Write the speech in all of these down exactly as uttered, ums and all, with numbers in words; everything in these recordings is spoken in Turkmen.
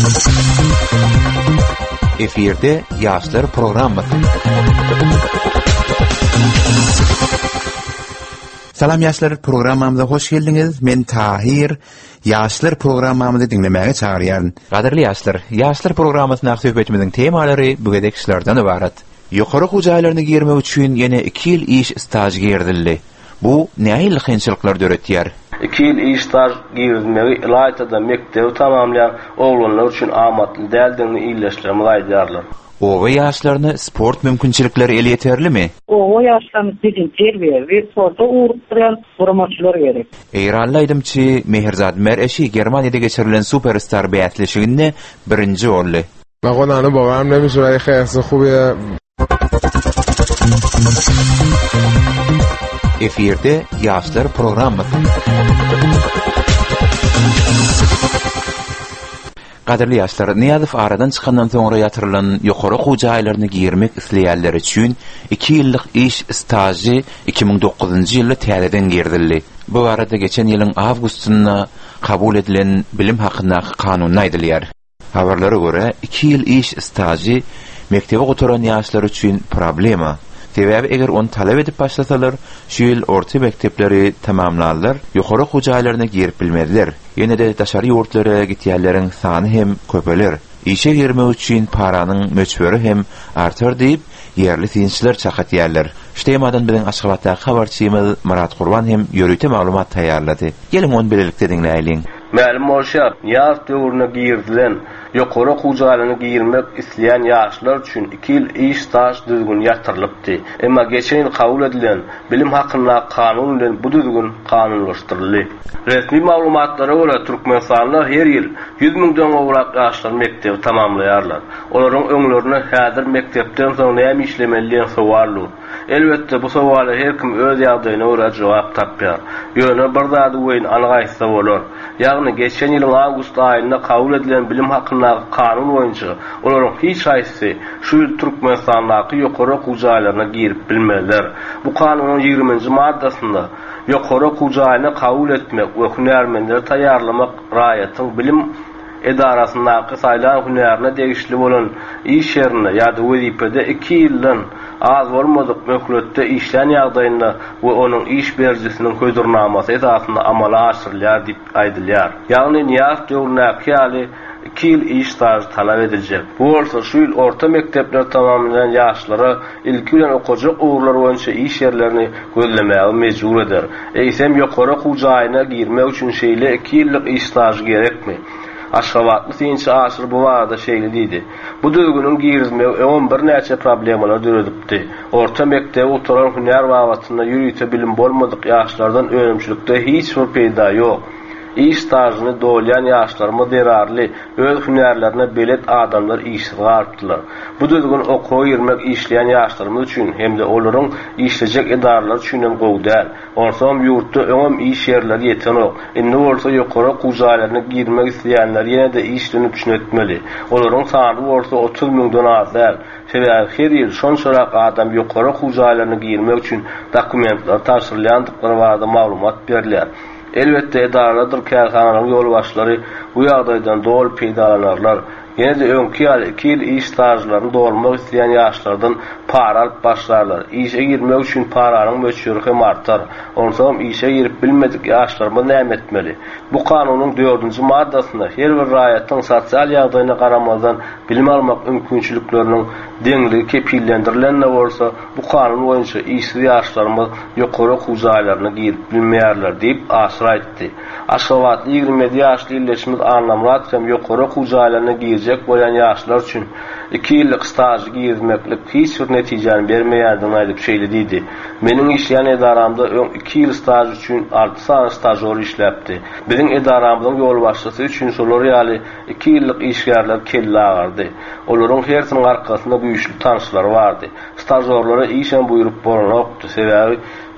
Efirde Yaşlar programı. Salam Yaşlar programamıza hoş geldiniz. Men Tahir. Yaşlar programamızı dinlemeye çağırıyan. Qadirli Yaşlar, Yaşlar programmasına söhbetimizin temaları bu gedekçilerden ibaret. Yukarı hucaýlaryny girmek üçin ýene iki ýyl iş staj girdildi. Bu näil kynçylyklar döretýär? iki ýyl iş staj girmegi Ilaytada mektebi tamamlayan oglanlar üçin amatly däldigini iýleşdirmeli aýdýarlar. Owa ýaşlaryny sport mümkinçilikleri ele ýeterlimi? Owa ýaşlaryny bizim terbiýe we sporta uğurlayan promoçylar gerek. Eýranly aýdymçy Mehirzat Mereşi Germaniýada geçirilen superstar bäýatleşiginde birinji boldy. من قلنا باورم نمیشه ولی خیلی خوبه. Efirde Yaşlar programı. Qadirli Yaşlar, Niýazow aradan çykandan soňra ýatyrylan ýokary hujaýlaryny girmek isleýänler üçin iki ýyllyk iş stajy iki ming dokuzunji ýylda täzeden girdildi. Bu arada geçen ýylyň awgustynda kabul edilen bilim hakynaky kanuny aýdylýar. Habarlara göre iki ýyl iş stajy mektebe gotaran ýaşlar üçin problema. Sebäbi eger onu talep edip başlasalar, şu ýyl orta mektepleri tamamlarlar, ýokary hujaýlaryna girip bilmediler. Ýene de daşary ýurtlara gitýärleriň sany hem köpeler. İşe girmek üçin paranyň möçberi hem artar diýip ýerli synçylar çakatýarlar. Şeýmadan bilen Aşgabatda habarçymyz Murat Gurban hem ýörüte maglumat taýýarlady. Gelin onu bilelikde dinleýin. Ma'lum bolýar, ýaz döwrüne girdilen ýokary hujaýlaryny girmek isleýän ýaşlar üçin iki ýyl iş staj düzgün ýatyrylypdy. Emma geçen ýyl kabul edilen bilim hakyna kanun bilen bu düzgün kanunlaşdyryldy. Resmi maglumatlara görä Türkmenistanda her ýyl yüz miňden gowrak ýaşlar mektebi tamamlaýarlar. Olaryň öňlerine häzir mektepden soň näme işlemeli diýen sowallar. Elbette bu sowala her kim öz ýagdaýyna görä jogap tapýar. Ýöne bir zady weýin algaýsa bolar. Ýagny geçen ýylyň awgust aýynda kabul edilen bilim hakyna kanun boýunça olaryň hiç haýsy şu ýyl Türkmenistandaky ýokary hujaýlaryna girip bilmeliler. Bu kanunyň ýygrimiňji maddasynda ýokary hujaýyny kabul etmek we hünärmenleri taýýarlamak raýatyň bilim edarasyndaky saýlan hünärine degişli bolan iş ýerine ýa-da wezipede iki ýyldan az bolmadyk möhletde işlän ýagdaýynda we onuň iş berjisiniň köýdürnamasy esasynda amala aşyrylýar diýip aýdylýar. Ýagny Niýazow döwründäki ýaly iki ýyl iş staj talap ediljek. Bu bolsa şu ýyl orta mektepler tamamlayan ýaşlara ilki bilen okujak ugurlar boýunça iş ýerlerini gözlemäge mejbur eder. Eýsem ýokary hujaýyna girmek üçin şeýle iki ýyllyk iş staj gerekmi? Aşgabatly synçy aşyr bu wagda şeýle diýdi. Bu düzgünün girizmegi on bir näçe problemalar döredipdi. Orta mektebe oturan hünär wagtynda ýürüýte bilim bolmadyk ýaşlardan öňümçilikde hiç bir peýda ýok. İş stajyny dolýan ýaşlarmy derarly öz hünärlerine belet adamlar işe garpdylar. Bu düzgün okuw girmek işleýän ýaşlarymyz üçin hem de olaryň işlejek edarlar üçin hem gowdal. Orsam ýurtda öňem iş ýerleri ýetenok. Indi bolsa ýokary hujaýlaryna girmek isleýänler ýene de işleni düşünetmeli. Olaryň sany bolsa otuz miňden azal. Sebäbi her ýyl şonçarak adam ýokary hujaýlaryna girmek üçin dokumentler taşyrylýandyklary barada maglumat berilýär. Elbette edarlardyr kärhanalaryň ýolbaşlary bu ýagdaýdan dol peýdalanarlar. Ýene de öňki ýaly iki ýyl iş stajlaryny dolmak isleýän ýaşlardan para alyp başlarlar. İşe girmek üçin paranyň möçberi hem artar. Onsoň işe girip bilmedik ýaşlarma näme etmeli? Bu kanunyň dördünji maddasynda her bir raýatyň sosial ýagdaýyna garamazdan bilim almak mümkinçilikleriniň deňligi kepillendirilenle bolsa, bu kanun boýunça işsiz ýaşlarymyz ýokary hujaýlaryna girip bilmeýärler diýip aşyr aýtdy. Aşgabatly ýygrimi ýaşly ýylleşimiz anlamlat hem ýokary hujaýlaryna girjek bolan ýaşlar üçin iki ýyllyk staj girmeklik hiç bir netijeni bermeýärdigini aýdyp şeýle diýdi. Meniň işleýän edaramda iki ýyl staj üçin alty sany stajyer işläpdi. Biziň edaramyzyň ýolbaşçysy üçin şolar ýaly iki ýyllyk işgärler kelle agardy. Olaryň hersiniň arkasynda güýçli tanşlar bardy. Stajyorlara işen buýrup bolanokdy. Sebäbi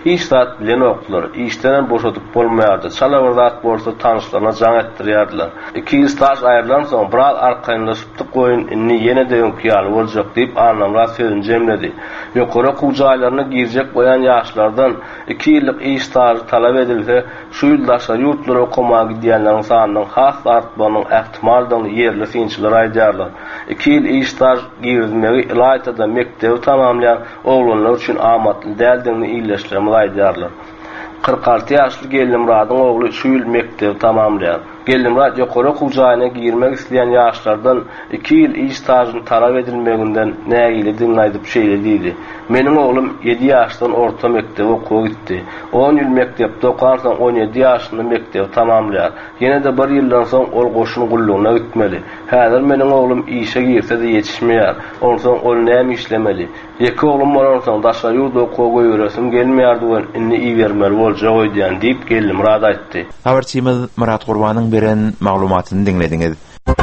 Hiç saat bilen oklar. İşten boşatıp bolmaýardy. Çalawırdak bolsa tanışlarına can etdirýärdiler. iki yıl staj aýrılan soň biraz arkaňlaşypdy goýun inni ýene de ýokýaly boljak diýip anlamlar sözüni jemledi. Ýokary kujaýlaryna girjek goýan ýaşlardan iki ýyllyk iş stajy talap edilse, şu ýyldaşlar ýurtlara okumaga gidýänleriň sanynyň has artmagynyň ähtimaldygyny ýerli synçylar aýdýarlar. iki ýyl iş staj girmegi Ilaytada mektebi tamamlayan oğlanlar üçin amatly däldigini iýleşdirme aýdýarlar. kırk altı ýaşly Gelinmuradyň ogly şu ýyl mektebi tamamlaýar. Gelinmurad ýokary hujaýyna girmek isleýän ýaşlardan iki ýyl iş stažyny talap edilmeginden nägilidigini aýdyp şeýle diýdi. Meniň oglum ýedi ýaşdan orta mektebe okuwak gitdi. on ýyl mektepde okan soň on ýedi ýaşynda mektebi tamamlaýar. Ýene de bir ýyldan soň ol goşun gullugyna gitmeli. Häzir meniň oglum işe girse-de ýetişmeýär. Onsoň ol näme işlemeli? Eki oglum bolan soň daşa ýurda okuwak öýresim gelmeýärdi we inni iýermeli boljak öýdýän diýip Gelinmurad aýtdy. Habarçymyz Murat Gurbanyň beren maglumatyny dinlediňiz.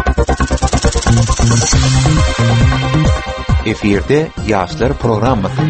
Eferde ýaşlar programmasy.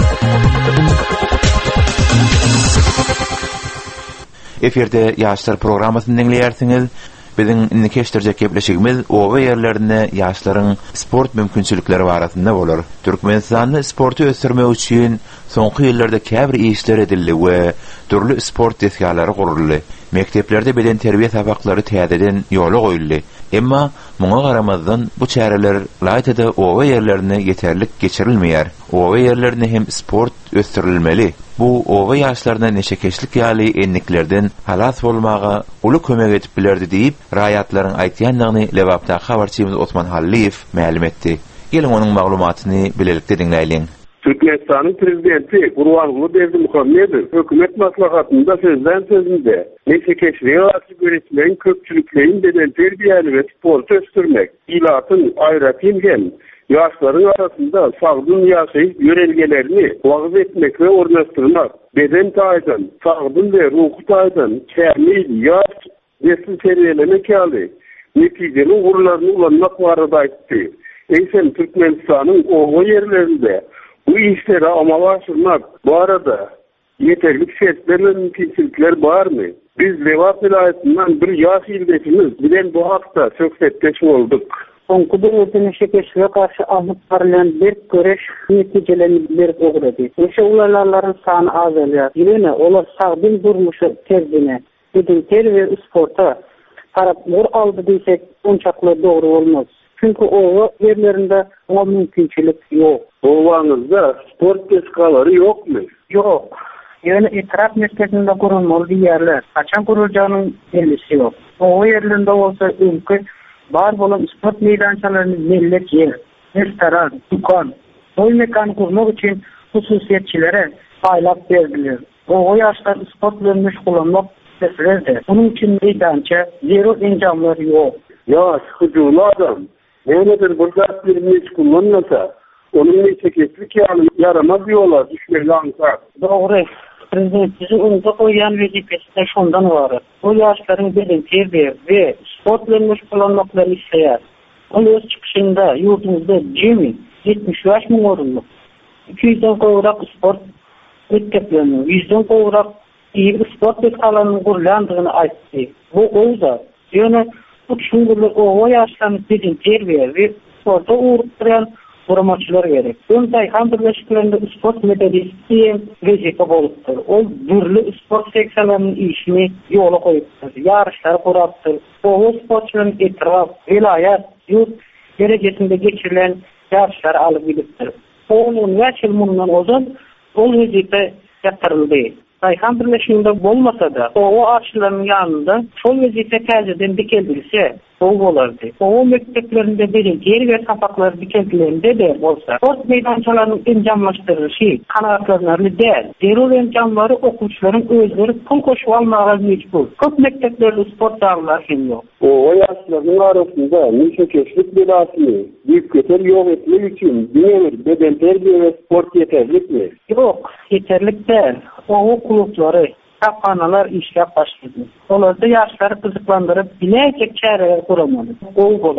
Eferde ýaşlar programmasyny dinleýärsiňiz. Biziň indi keşdirjek gepleşigimiz owa ýerlerinde ýaşlaryň sport mümkinçilikleri barasynda bolar. Türkmenistanyň sporty ösdürmek üçin soňky ýyllarda käbir işler edildi we türlü sport desgatlary guruldy. Mekteplerde beden terbiýe sabaklary täzeden ýola goýuldy. Emma muňa garamazdan bu çäreler laýtada owa ýerlerine ýeterlik geçirilmeýär. Owa ýerlerine hem sport ösdürilmeli. Bu owa ýaşlaryna neşekeşlik ýaly enliklerden halas bolmaga uly kömek edip bilerdi diýip raýatlaryň aýtýanlygyny Lewapda habarçymyz Osman Halliýew ma'lum etdi. Gelin onuň maglumatyny bilelikde dinleýin. Türkmenistan'ın prezidenti Gurbanguly Berdimuhammedow hökümet maslahatynda sözden sözünde neşekeşliğe karşı göretilen köpçülüklerin beden terbiyeli ve sportu östürmek, ilatın aýratylgen ýaşlaryň arasında sagdyn ýaşaýyş ýörelgelerini wagız etmek ve ornaşdyrmak, beden taýdan, sagdyn ve ruhy taýdan kämil ýaş nesil terbiýelemek ýaly netijeli gurularyny ulanmak barada aýtdy. Eýsem Türkmenistanyň owa ýerlerinde bu işleri amalaştırmak bu arada yeterlik şertler ve mümkünçilikler var mı? Biz Lewap vilayetinden bir yaş ildesimiz bilen bu hakta söhbetleşip olduk. Soňky döwürde neşekeşliğe karşı alıp barılan bir göreş netijelerini berip ogurady. Oşa ularlaryň sany azalýar. Ýene olar sagdyn durmuşy tezdine, beden terbiýe sporta tarap bur aldy diýsek, onçakly dogry bolmaz. Çünkü owa ýerlerinde o mümkinçilik ýok. Owanyzda sport desgalary ýokmy? Ýok. Ýöne etraf merkezinde gurulmaly ýerler. Kaçan guruljagynyň belgisi ýok. Owa ýerlerinde bolsa ülke bar bolan sport meýdançalaryny bellik ýer, restoran, dukan, oý mekan kurmak üçin hususiýetçilere aýlap berdiler. Owa ýaşlar sport bilen meşgulanmak islerdi. Onuň üçin meýdança, zero enjamlar ýok. Ýaş, hujumly adam nedir burada bir meşgullanmasa, onun neşekeşlik ýaly yaramaz ýola düşmeli aňsar. Dogry. Prezidentimiz onda koyan vazifesi şondan var. O yaşların beden terbiye ve sportla meşgulanmaklarını isteyer. O öz çıkışında yurdumuzda cemi yetmiş yaş mı orunlu? iki yüzden kovrak sport mekteplerinin, yüzden kovrak iyi bir sport mekteplerinin kurulandığını aytti. Bu oyda yani bu düşünürler o yaşların beden terbiye ve sporta uğrayan Kuramaçlar gerek. Ön Dayhan Birleşiklerinde sport medalisti vezife bolupdur. O dürlü sport seksiyonlarının işini yola koyupdur. Yarışlar kuraptır. O sportçuların etraf, vilayet, yurt derecesinde geçirilen yarışlar alıp gidipdir. Onun yaşılmundan ozan o vezife yaptırıldı. Dayhan Birleşiklerinde bolmasa da o aşıların yanında sol vezife tezeden dikeldiyse o olardı. O mekteplerinde biri geri ve sapakları dikendilerinde de olsa sport meydançalarının enjamlaştırışı kanatlarını değil. Zero enjamları okuyucuların özleri pul koşup almağa mecbur. Çok mekteplerde sport dağlar hem yok. O yaşların arasında neşekeşlik belasını büyük kötü yok etmek için dinlenir beden terbiye ve sport yeterlik mi? Yok, yeterlik değil. O kulüpleri Kapanalar işlep başladı. Olarda yaşları kızıklandırıp bilecek çareler kuramadı. O olar.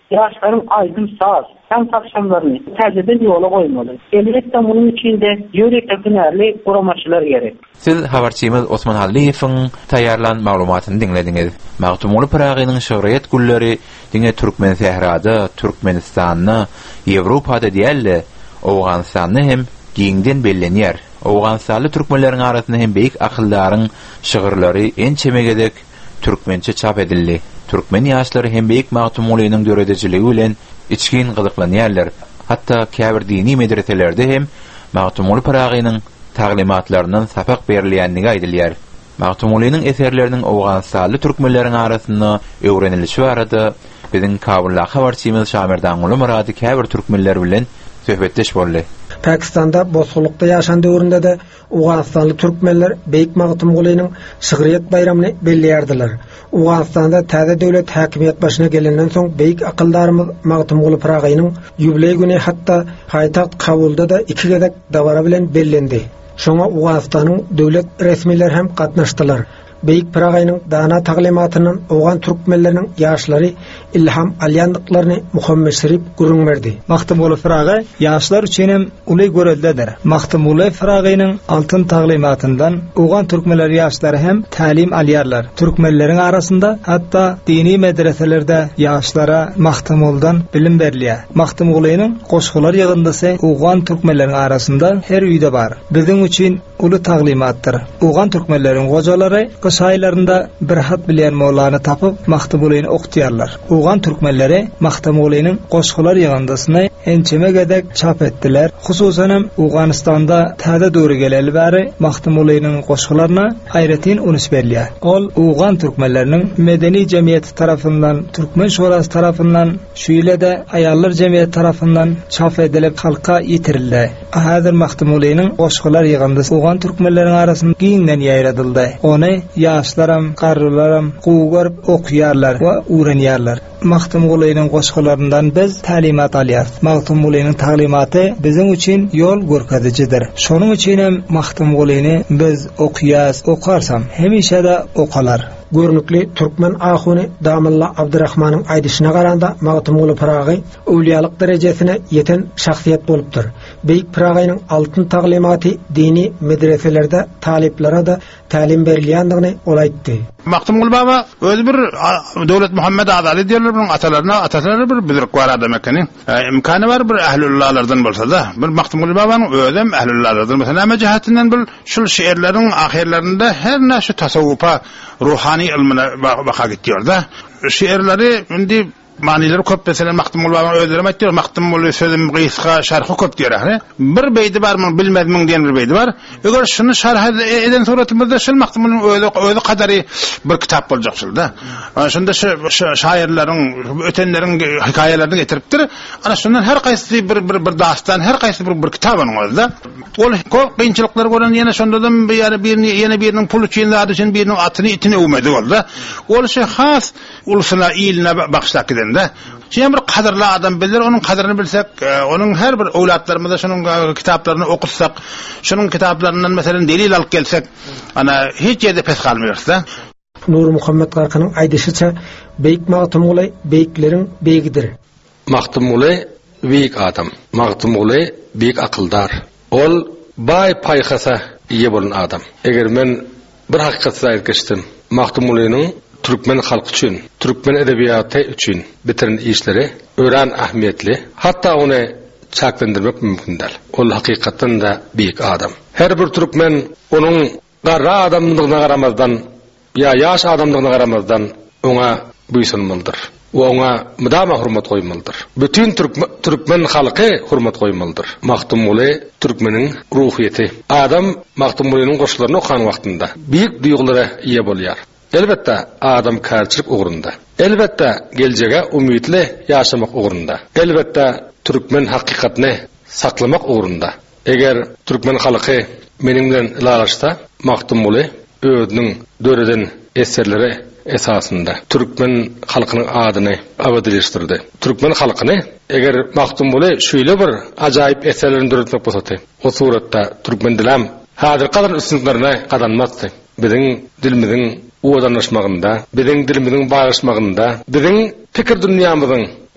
Yaşlarım aydın saz, hem akşamlarını təcrübeden yola koymalı. Elbette bunun içinde yürekli hünerli kuramaçlar gerek. Siz habarçymyz Osman Haliyev'in taýarlan maglumatyny dinlediňiz. Magtumly Pragynyň şöhret gulleri diňe Türkmen sehrada, Türkmenistanyny, Ýewropada diýerler, Awganystanyny hem giňden bellenýär. Awganystanly türkmenleriň arasynda hem beýik akyllaryň şygyrlary en çemegedek türkmençe çap edildi. Türkmen ýaşlary hem beýik magtumlygynyň döredejiligi bilen içkin gyzyklanýarlar. Hatda käbir dini medreselerde hem Magtumly Pragynyň taglimatlarynyň sapak berilýänligi aýdylýar. Magtumlynyň eserleriniň Awganystanly türkmenleriň arasynda öwrenilişi barada biziň Kabulla habarçymyz Şamerdan Uly Murady käbir türkmenler bilen söhbetdeş boldy. Pakistanda bozgulukda yaşan döwründe de Awganystanly türkmenler beýik Magtumlynyň şygyryat bayramyny belleýärdiler. Awganystanda täze döwlet häkimiýet başyna gelenden soň beýik akyllarymyz Magtumly Pragynyň ýubiley güni hatda haýtaht Kabulda da iki gedek dawara bilen bellendi. Şoňa Awganystanyň döwlet resmiler hem gatnaşdylar. Beýik Pragynyň dana taglimatynyň Awgan türkmenleriniň ýaşlary ilham alýandyklaryny Muhammed Şerif gurrunberdi. Magtumly Pragy ýaşlar üçin hem uly göreldiler. Magtumly Pragynyň altyn taglimatyndan Awgan türkmenler ýaşlary hem talim alýarlar. Türkmenleriň arasynda hatda dini medreselerde ýaşlara Magtumlydan bilim berilýär. Magtumlynyň goşgular ýygyndysy Awgan türkmenleriň arasynda her üýde bar. Biziň üçin uly taglimatdyr. Awgan türkmenleriň gojalary Saylarında bir hat bilýän mollany tapyp Magtumlyny okutýarlar. Awgan türkmenleri Magtumlynyň goşgular ýygandasyny ençemegedek çap etdiler. Hususan hem Awganystanda täze döwre geleli bäri Magtumlynyň goşgularyna aýratyn unus berilýär. Ol Awgan türkmenleriniň medeni jemgyýeti tarapyndan, Türkmen şurasy tarapyndan, şu ýyle de aýallar jemgyýeti tarapyndan çap edilip halka ýitirildi. Häzir Magtumlynyň goşgular ýygandasy Awgan türkmenleriň arasynda giňden ýaýradyldy. Ony ýaşlaram, garrylaram gowy görüp okuyarlar we öwrenýärler. Magtumlynyň goşgularyndan biz talimat alýar. Magtumlynyň taglimaty biziň üçin ýol görkezicidir. Şonuň üçin hem Magtumlyny biz okuyas, okarsam hemişe de okalar. Görnükli Türkmen ahuny Damalla Abdurrahmanyň aýdyşyna garanda Magtumly Pragy öwliýalyk derejesine ýeten şahsiýet bolupdyr. Beýik Pragynyň altyn taglimaty dini medreselerde taliplere da talim berilýändigini ol aýtdy. Magtumly baba özü bir Döwlet Muhammed Azali diýerler, bilen atalaryna ataları bir bizirik bar adam ekeni. İmkany bar bir ählullahlardan bolsa da, bir Magtumly babanyň özü hem ählullahlardan. Mesela ama jihatinden bir şul şeýerleriň ahirlerinde her näşe tasawwupa, ruhani ilmine baka gitýär da. Şeýerleri indi manileri köp, mesela Magtumly baba özlerime aýtdyr, Magtumly sözüm gysga şerhi köp diýär. Bir beýdi barmyň bilmezmiň diýen bir beýdi bar. Eger şunu şerh eden suratymyzda şol Magtumlyň özü özü kadary bir kitap boljakçyl da. Ana şunda şu şaýerleriň, ötenleriň hikaýelerini getiripdir. Ana şundan her gaýsy bir bir bir dastan, her gaýsy bir bir kitabyň özda. Ol köp kynçylyklar gören ýene şondadan bir ýere bir ýene biriniň pul üçin zady üçin biriniň atyny itini öwmedi bolda. Ol şey has ulusyna iline bagşlak de. Şeýle bir kadyrly adam bilir, onuň kadyryny bilsek, onuň her bir owlatlarymyza şonuň kitaplaryny okursak, şonuň kitaplaryndan meselen delil alyp gelsek, ana hiç ýerde pes kalmýar da. Nur Muhammed Garkanyň aýdyşyça, beýik Magtumly beýikleriň beýigidir. Magtumly beýik adam, Magtumly beýik akyldar. Ol baý paýhasa ýe bolan adam. Eger men bir hakykatly aýtgysdym, Magtumlynyň Türkmen halkı üçün, Türkmen edebiyatı üçün bitirin işleri öğren ahmiyetli. Hatta onu çaklandırmak mümkün değil. O hakikaten de büyük adam. Her bir Türkmen onun garra adamlığına qaramazdan, ya yaş adamlığına qaramazdan ona buysunmalıdır. O ona müdama hürmet koymalıdır. Bütün Türkmen, Türkmen halkı hürmet koymalıdır. Magtumly Türkmenin ruhiyeti. Adam Magtumlynyň goşularyny okan wagtynda büyük duygulara ýe bolýar. Elbette adam karçılık uğrunda. Elbette gelecege umutlu yaşamak uğrunda. Elbette Türkmen hakikatini saklamak uğrunda. Eğer Türkmen halkı menimden ilalaşsa, Magtumly özünün döreden eserleri esasında Türkmen halkının adını abadileştirdi. Türkmen halkını eğer Magtumly şöyle bir acayip eserlerini döretmek bolsady, o suratda Türkmen dilam hadir kadar üstünlerine kadanmazdı. Bizim dilimizin uwadanlaşmagynda, biziň dilimiziň baýlaşmagynda, biziň pikir dünýämiziň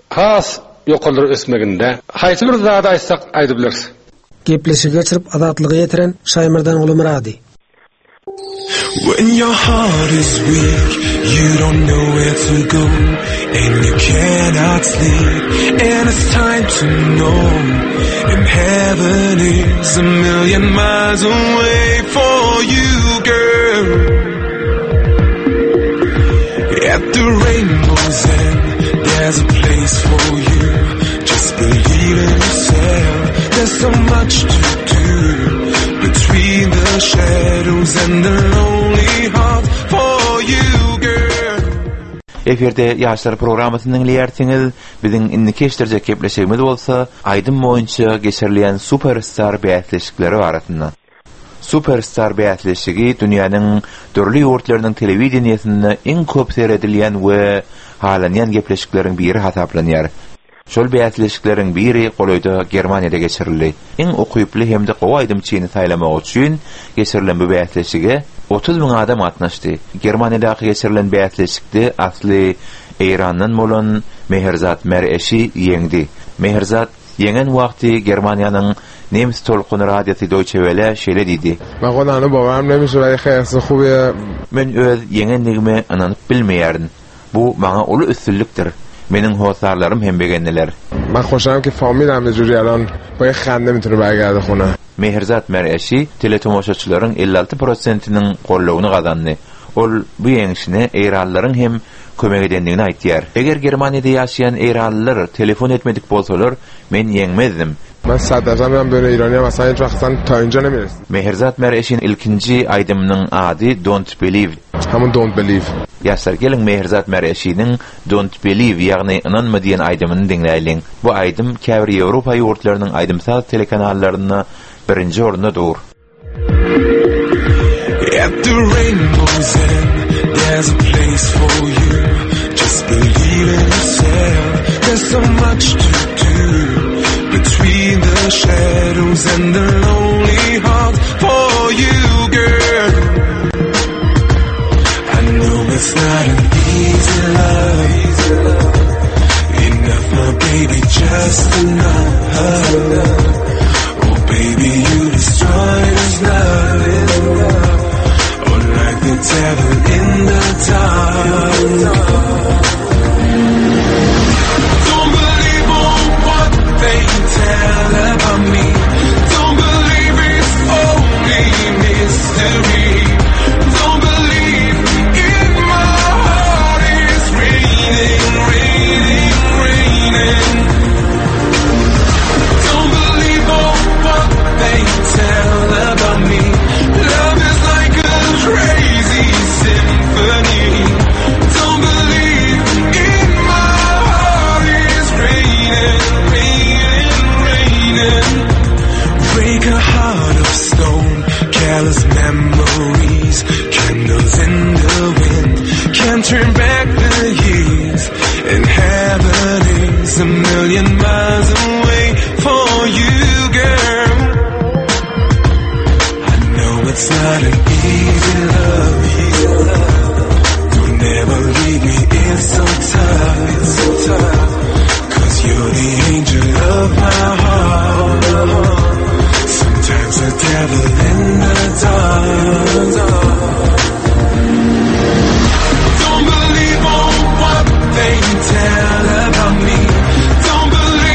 has ýokalary ösmeginde haýsy bir zat aýsak aýdyplar. Gepleşi geçirip azatlygy ýetiren Şaýmyrdan uly Murady. When your heart is weak, you don't know where to go, and you cannot sleep, and it's time to know, and heaven is a million miles away for you, girl. At the rainbow's end, there's a place for you, just believe in yourself, there's so much to do, between the shadows and the lonely heart for you, girl. Eferde ýaşlar programasyny dinleýärsiňiz. Biziň indi keşdirjek gepleşigimiz bolsa, aýdym boýunça geçirilýän superstar bäýatleşikleri barasynda. Superstar bäýatleşigi dünýäniň dörli ýurtlarynyň telewizioniýasynda iň köp seredilýän we halanýan gepleşikleriň biri hasaplanýar. Şol bäýatleşikleriň biri Goloýda Germaniýada geçirildi. Iň okuyuply hemde gowaýdymçyny saýlamak üçin geçirilen bu bäýatleşige otuz bin adam gatnaşdy. Germaniýadaky geçirilen bäýatleşikde asly Eýranyň bolan Meherzat Mer'eşi ýeňdi. Meherzat ýeňen wagty Germaniýanyň Nemis tolkuny radiosu Deutsche Welle şeýle diýdi. Ben onany babam nemiş we häýsy huby. Men öz ýeňenligime ananyp bilmeýärdim. Bu maňa uly üstünlikdir. Meniň hosarlarym hem begendiler. Ben hoşam ki familiam ýurýar ýalan bu xande mitri bergärdi xuna. Meherzat Mer'eşi teletomoşaçylaryň elli alty prosentiniň gollawyny gazandy. Ol bu ýeňişine Eýranlaryň hem kömek edendigini aýtýar. Eger Germaniýada ýaşaýan Eýranlylar telefon etmedik bolsalar, men ýeňmezdim. Ben sadece ben böyle İran'a mesela hiç vaktan tayinca ne bilirsin? Meherzat Mer'eşin ilkinci aydımının adı Don't Believe. Hamın Don't Believe. Yaşlar gelin Meherzat Mer'eşinin Don't Believe yani inanma diyen aydımını dinleyelim. Bu aydım käbir Avrupa ýurtlarynyň aydımsal telekanallarına birinci orunda dur. At the rainbow's end, there's a place for you. Just believe in yourself. There's so much to do. Between the shadows and the lonely heart for you, girl. I know it's not an easy love. Enough, my baby, just enough. Oh, baby, you destroy this love. Oh, like the devil in the dark. Don't believe on what they tell about me. Don't believe it's only mystery. Don't believe in my heart is raining, raining, raining. Don't believe on what they tell about me. Love is like a crazy symphony. Don't believe in my heart is raining, raining. Break a heart of stone, careless memories, candles in the wind, can't turn back the years, and heaven is a million miles away for you, girl. I know it's not an easy love, don't ever leave me, it's so tough, it's so tough, 'cause you're the angel of my heart. Sometimes the devil in the dark. Don't believe on what they tell about me. Don't believe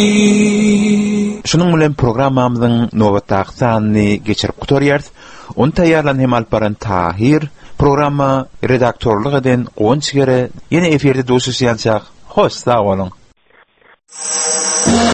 Şunun bilen programmamyzyň nowatdaky sanyny geçirip gutorýar. Onu taýýarlan hem alparan Tahir, programma redaktorlyk eden Gonçgere ýene eferde dostlaşýançak. Hoş, sag bolun.